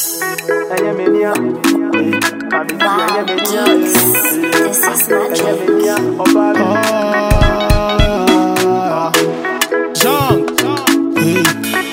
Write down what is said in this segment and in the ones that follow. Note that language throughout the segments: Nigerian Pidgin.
Wow, Jokes. This is magic. John. Hey.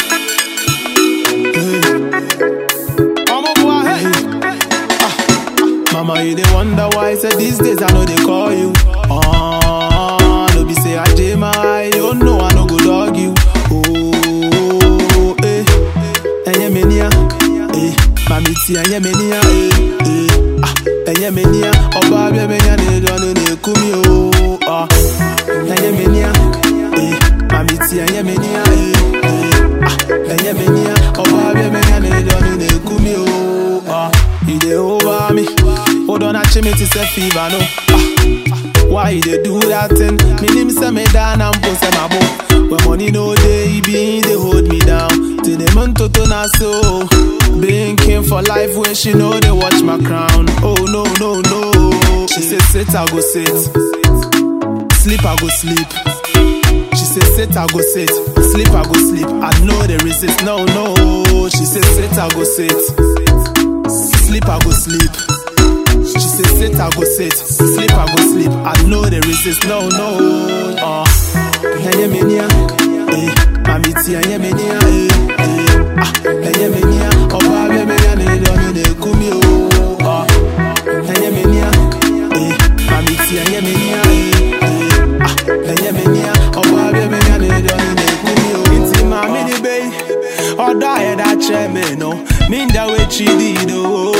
I'm a boy, hey. Mama, you dey wonder why. Say these days I know they call you. No be say I jam my. You know I no go dog you. Oh, eh. Enye menia, eh. Mami ti enye menia, eh. Enye menia. Oba bia benya ne do ne kumi o. Enye menia, eh. Mami ti enye menia, eh. Enye menia. Oba bia benya ne do ne kumi o. You dey over me. Hold on, I me to say fever no. Why you dey do that thing? Me name say me down and post my book. When money no day, be they hold me down. Till the month to na so. Being king for life when she know they watch my crown. Oh no no no. She say sit I go sit, sleep I go sleep. She say sit I go sit, sleep I go sleep. I know they resist. No no. She say sit I go sit, sleep I go sleep. She say sit I go sit, sleep I go sleep. I know they resist. No no. Enye menia, eh. Mami ti enye menia, eh. Enye menia. Oba bia benya ne do ne kumi o. Enye menia, eh. Mami ti enye menia, eh. Enye menia. Oba bia benya ne do ne kumi o. Inti mami ni be. Oda e da che me no. Minda we chidi do.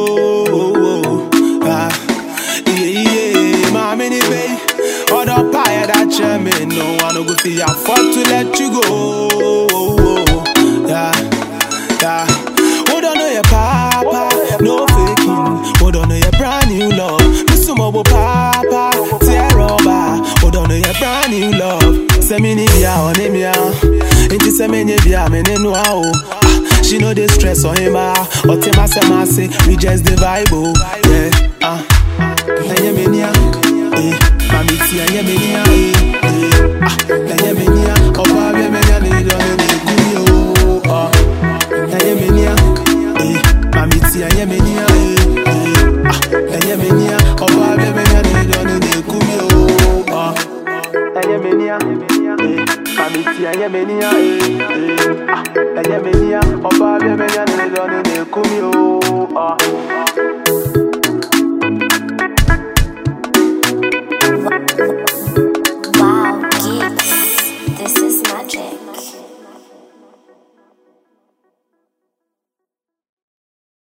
Mami ni be. Oda pie that chairman. No one no go feel afford to let you go. Yeah, yeah. Hold on to your papa, no faking. Hold on to your brand new love. Miss Mobo papa, tear over. Hold on to your brand new love. Say me ni bia on him ya. Inti say me ni bia me ne no ao. She know the stress on him or tema say we just the vibe yeah. Enye menia, eh. Mami ti enye menia, eh. Enye menia. Oba bia benya ne do ne kumi o. Enye menia, eh. Mami ti enye menia, eh. Enye menia. Oba bia benya ne do ne kumi o. Enye menia, eh. Mami ti enye menia, eh. Enye menia. Oba bia benya ne do ne kumi o.